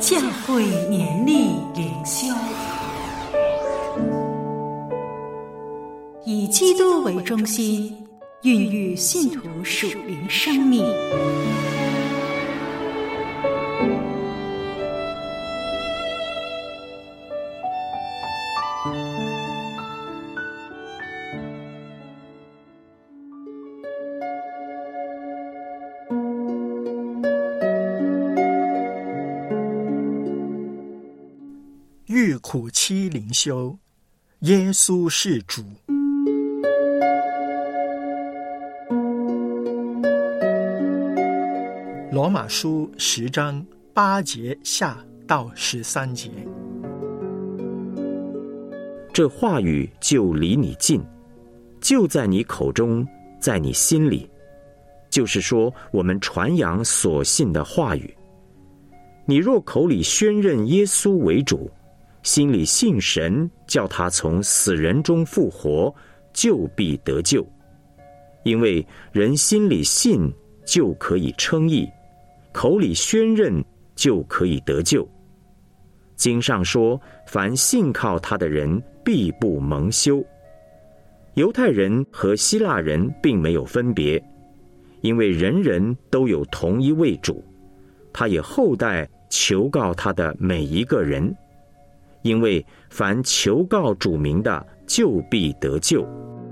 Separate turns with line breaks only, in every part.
教会年历灵修，以基督为中心，孕育信徒属灵生命。
遇苦期灵修，耶稣是主。罗马书10章8节下到13节。
这话语就离你近，就在你口中，在你心里，就是说我们传扬所信的话语。你若口里宣认耶稣为主，心里信神，叫他从死人中复活，就必得救。因为人心里信，就可以称义，口里宣认，就可以得救。经上说，凡信靠他的人，必不蒙羞。犹太人和希腊人并没有分别，因为人人都有同一位主，他也厚待求告他的每一个人。因为凡求告主名的，就必得救。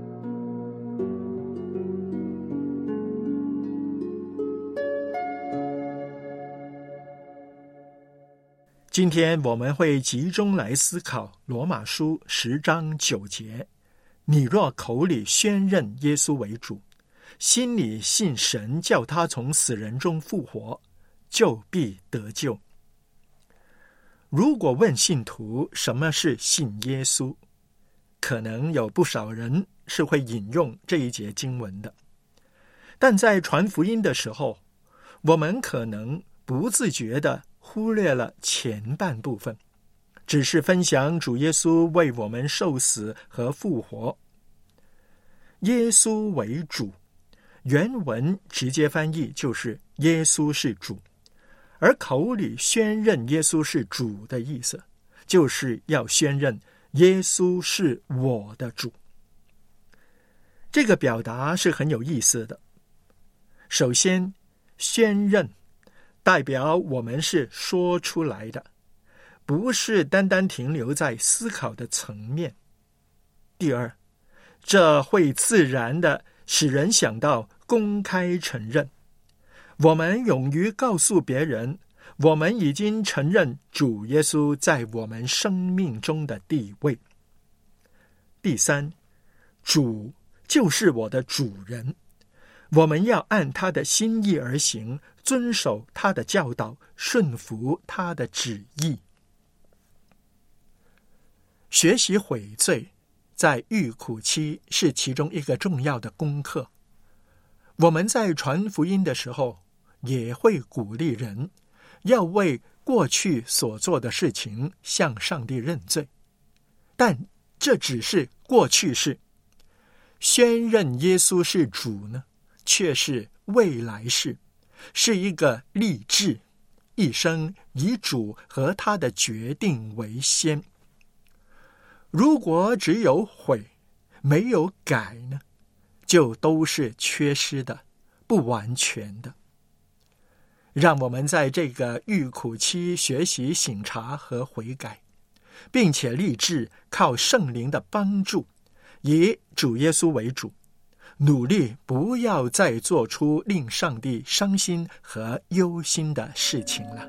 今天我们会集中来思考罗马书10章9节。你若口里宣认耶稣为主，心里信神叫他从死人中复活，就必得救。如果问信徒什么是信耶稣，可能有不少人是会引用这一节经文的。但在传福音的时候，我们可能不自觉地忽略了前半部分，只是分享主耶稣为我们受死和复活。耶稣为主，原文直接翻译就是耶稣是主。而口里宣认耶稣是主的意思，就是要宣认耶稣是我的主。这个表达是很有意思的。首先，宣认代表我们是说出来的，不是单单停留在思考的层面。第二，这会自然地使人想到公开承认。我们勇于告诉别人，我们已经承认主耶稣在我们生命中的地位。第三，主就是我的主人，我们要按他的心意而行，遵守他的教导，顺服他的旨意。学习悔罪在遇苦期是其中一个重要的功课。我们在传福音的时候，也会鼓励人要为过去所做的事情向上帝认罪，但这只是过去式。宣认耶稣是主呢，却是未来式，是一个立志，一生以主和他的决定为先。如果只有悔，没有改呢，就都是缺失的，不完全的。让我们在这个遇苦期学习省察和悔改，并且立志靠圣灵的帮助，以主耶稣为主，努力不要再做出令上帝伤心和忧心的事情了。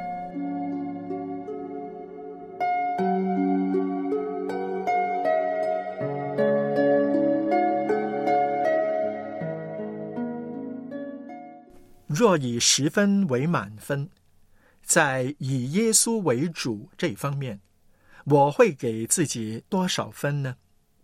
若以10分为满分，在以耶稣为主这方面，我会给自己多少分呢？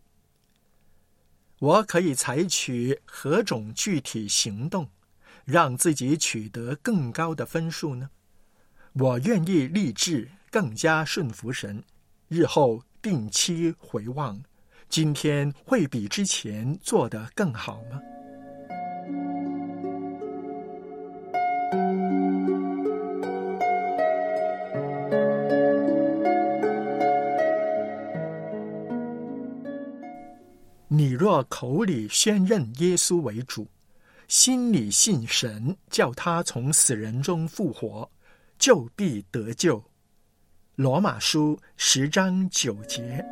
我可以采取何种具体行动，让自己取得更高的分数呢？我愿意立志更加顺服神，日后定期回望，今天会比之前做得更好吗？ 若口里宣认耶稣为主，心里信神叫他从死人中复活，就必得救。罗马书10章9节。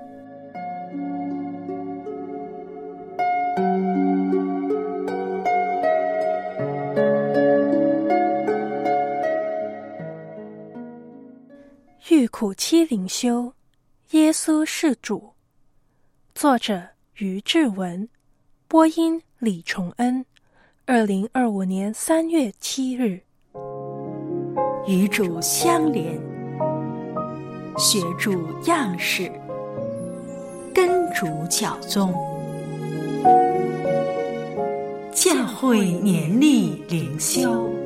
遇苦期灵修，耶稣是主。作者于志文，播音李崇恩。2025年3月7日。
与主相连，学主样式，跟主教宗。教会年历灵修。